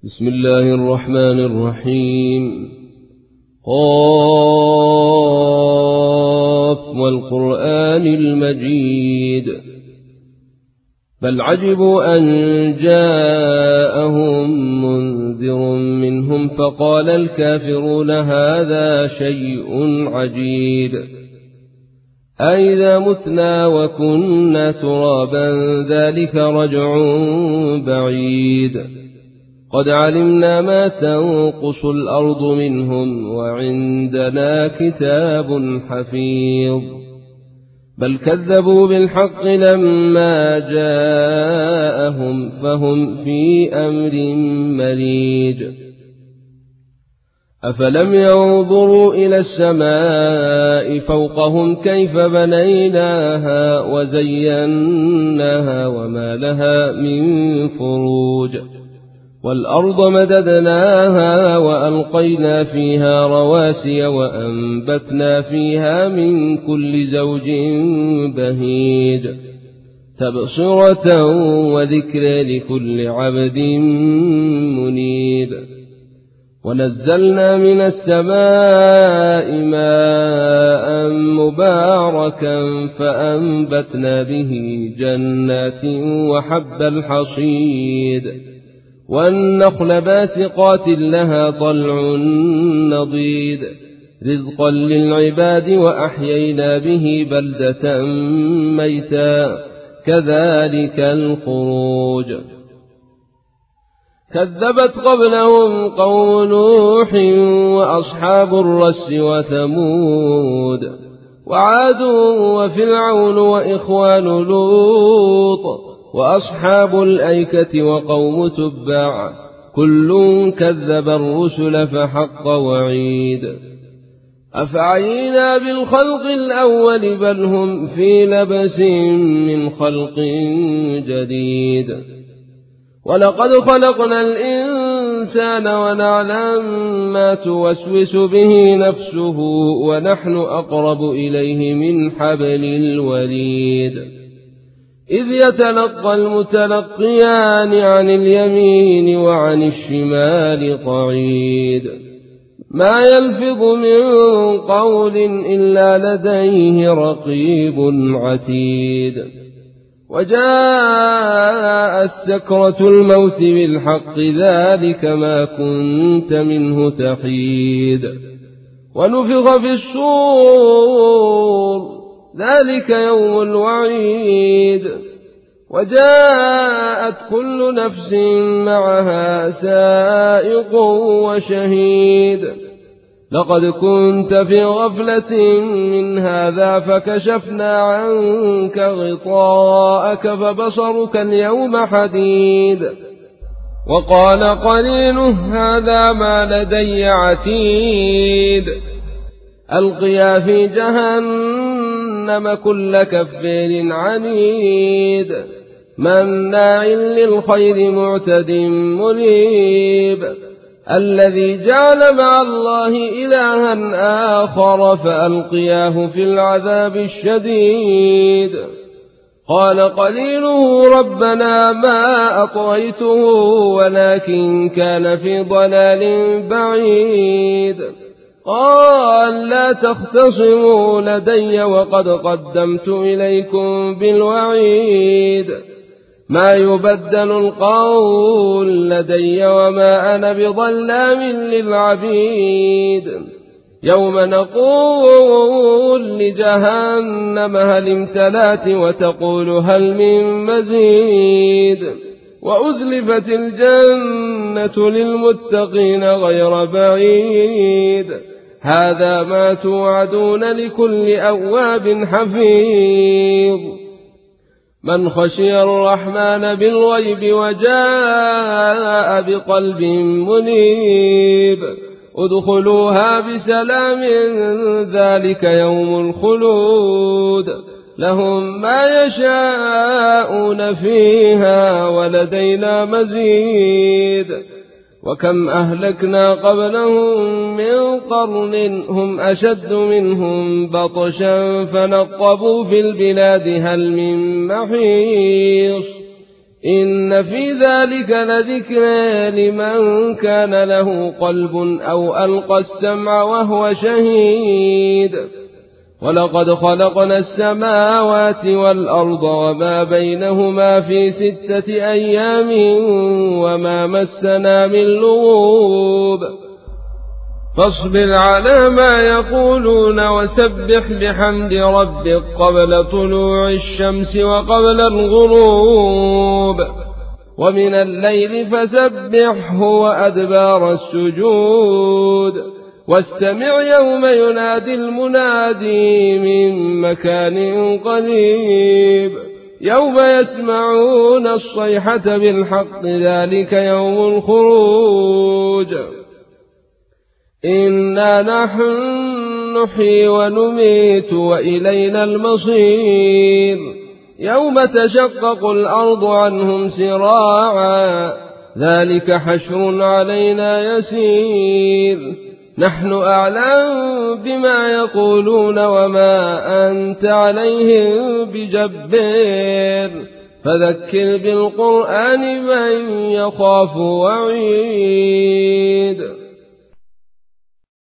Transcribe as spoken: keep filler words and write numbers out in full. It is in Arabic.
بسم الله الرحمن الرحيم. قاف والقرآن المجيد. بل عجبوا أن جاءهم منذر منهم فقال الكافرون هذا شيء عجيب أئذا متنا وكنا ترابا ذلك رجع بعيد قد علمنا ما تنقص الأرض منهم وعندنا كتاب حفيظ بل كذبوا بالحق لما جاءهم فهم في أمر مريج أفلم ينظروا إلى السماء فوقهم كيف بنيناها وزيناها وما لها من فروج والأرض مددناها وألقينا فيها رواسي وأنبتنا فيها من كل زوج بهيج تبصرة وذكر لكل عبد منيب ونزلنا من السماء ماء مباركا فأنبتنا به جنات وحب الحصيد والنخل باسقات لها طلع نضيد رزقا للعباد وأحيينا به بلدة ميتا كذلك الخروج كذبت قبلهم قوم نوح وأصحاب الرس وثمود وعاد وفرعون وإخوان لوط وأصحاب الأيكة وقوم تبع كل كذب الرسل فحق وعيد أفعينا بالخلق الأول بل هم في لبس من خلق جديد ولقد خلقنا الإنسان ونعلم ما توسوس به نفسه ونحن أقرب إليه من حبل الوريد إذ يتلقى المتلقيان عن اليمين وعن الشمال قعيد ما يلفظ من قول إلا لديه رقيب عتيد وجاء السكرة الموت بالحق ذلك ما كنت منه تحيد ونفخ في الصور ذلك يوم الوعيد وجاءت كل نفس معها سائق وشهيد لقد كنت في غفلة من هذا فكشفنا عنك غطاءك فبصرك اليوم حديد وقال قرينه هذا ما لدي عتيد ألقيا في جهنم كل كفار عنيد مناع للخير معتد مريب الذي جعل مع الله إلها آخر فألقياه في العذاب الشديد قال قليله ربنا ما أطغيته ولكن كان في ضلال بعيد قال لا تختصموا لدي وقد قدمت إليكم بالوعيد ما يبدل القول لدي وما أنا بظلام للعبيد يوم نقول لجهنم هل امتلأت وتقول هل من مزيد وأزلفت الجنة للمتقين غير بعيد هذا ما توعدون لكل أواب حفيظ من خشي الرحمن بالغيب وجاء بقلب منيب ادخلوها بسلام ذلك يوم الخلود لهم ما يشاءون فيها ولدينا مزيد وكم أهلكنا قبلهم من قرن هم أشد منهم بطشا فنقبوا في البلاد هل من محيص إن في ذلك لذكرى لمن كان له قلب أو ألقى السمع وهو شهيد ولقد خلقنا السماوات والأرض وما بينهما في ستة أيام وما مسنا من لغوب فاصبر على ما يقولون وسبح بحمد ربك قبل طلوع الشمس وقبل الغروب ومن الليل فسبحه وأدبار السجود واستمع يوم ينادي المنادي من مكان قريب يوم يسمعون الصيحة بالحق ذلك يوم الخروج إنا نحن نحيي ونميت وإلينا المصير يوم تشقق الأرض عنهم سراعا ذلك حشر علينا يسير نحن أعلم بما يقولون وما أنت عليهم بجبار فذكر بالقرآن من يخاف وعيد